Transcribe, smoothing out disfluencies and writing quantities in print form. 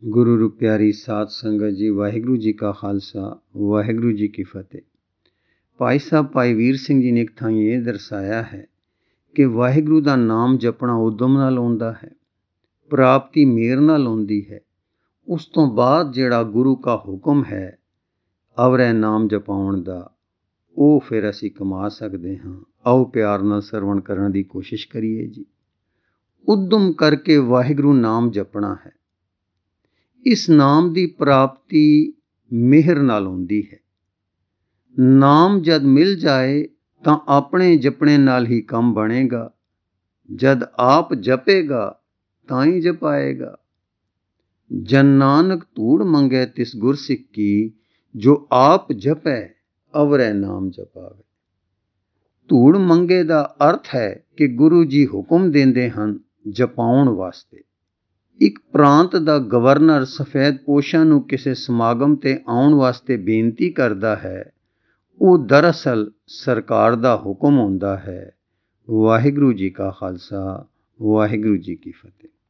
ਗੁਰੂ ਰੂਪ ਪਿਆਰੀ ਸਾਧ ਸੰਗਤ ਜੀ, ਵਾਹਿਗੁਰੂ ਜੀ ਕਾ ਖਾਲਸਾ, ਵਾਹਿਗੁਰੂ ਜੀ ਕੀ ਫਤਿਹ। ਭਾਈ ਸਾਹਿਬ ਭਾਈ ਵੀਰ ਸਿੰਘ ਜੀ ਨੇ ਇੱਕ ਥਾਂ ਇਹ ਦਰਸਾਇਆ ਹੈ ਕਿ ਵਾਹਿਗੁਰੂ ਦਾ ਨਾਮ ਜਪਣਾ ਉਦਮ ਨਾਲ ਆਉਂਦਾ ਹੈ, ਪ੍ਰਾਪਤੀ ਮੇਰ ਨਾਲ ਆਉਂਦੀ ਹੈ। ਉਸ ਤੋਂ ਬਾਅਦ ਜਿਹੜਾ ਗੁਰੂ ਕਾ ਹੁਕਮ ਹੈ ਅਵਰੈ ਨਾਮ ਜਪਾਉਣ ਦਾ, ਉਹ ਫਿਰ ਅਸੀਂ ਕਮਾ ਸਕਦੇ ਹਾਂ। ਆਓ ਪਿਆਰ ਨਾਲ ਸਰਵਣ ਕਰਨ ਦੀ ਕੋਸ਼ਿਸ਼ ਕਰੀਏ ਜੀ। ਉਦਮ ਕਰਕੇ ਵਾਹਿਗੁਰੂ ਨਾਮ ਜਪਣਾ ਹੈ। ਇਸ ਨਾਮ ਦੀ ਪ੍ਰਾਪਤੀ ਮਿਹਰ ਨਾਲ ਹੁੰਦੀ ਹੈ। ਨਾਮ ਜਦ ਮਿਲ ਜਾਏ ਤਾਂ ਆਪਣੇ ਜਪਣੇ ਨਾਲ ਹੀ ਕੰਮ ਬਣੇਗਾ। ਜਦ ਆਪ ਜਪੇਗਾ ਤਾਂ ਹੀ ਜਪਾਏਗਾ। ਜਨ ਨਾਨਕ ਧੂੜ ਮੰਗੈ ਤਿਸ ਗੁਰ ਸਿੱਖੀ, ਜੋ ਆਪ ਜਪੈ ਅਵਰੈ ਨਾਮ ਜਪਾਵੇ। ਧੂੜ ਮੰਗੇ ਦਾ ਅਰਥ ਹੈ ਕਿ ਗੁਰੂ ਜੀ ਹੁਕਮ ਦਿੰਦੇ ਹਨ ਜਪਾਉਣ ਵਾਸਤੇ। ਇੱਕ ਪ੍ਰਾਂਤ ਦਾ ਗਵਰਨਰ ਸਫੈਦ ਪੋਸ਼ਾਂ ਨੂੰ ਕਿਸੇ ਸਮਾਗਮ ਤੇ ਆਉਣ ਵਾਸਤੇ ਬੇਨਤੀ ਕਰਦਾ ਹੈ। ਉਹ ਦਰਅਸਲ ਸਰਕਾਰ ਦਾ ਹੁਕਮ ਹੁੰਦਾ ਹੈ। ਵਾਹਿਗੁਰੂ ਜੀ ਕਾ ਖਾਲਸਾ, ਵਾਹਿਗੁਰੂ ਜੀ ਕੀ ਫਤਿਹ।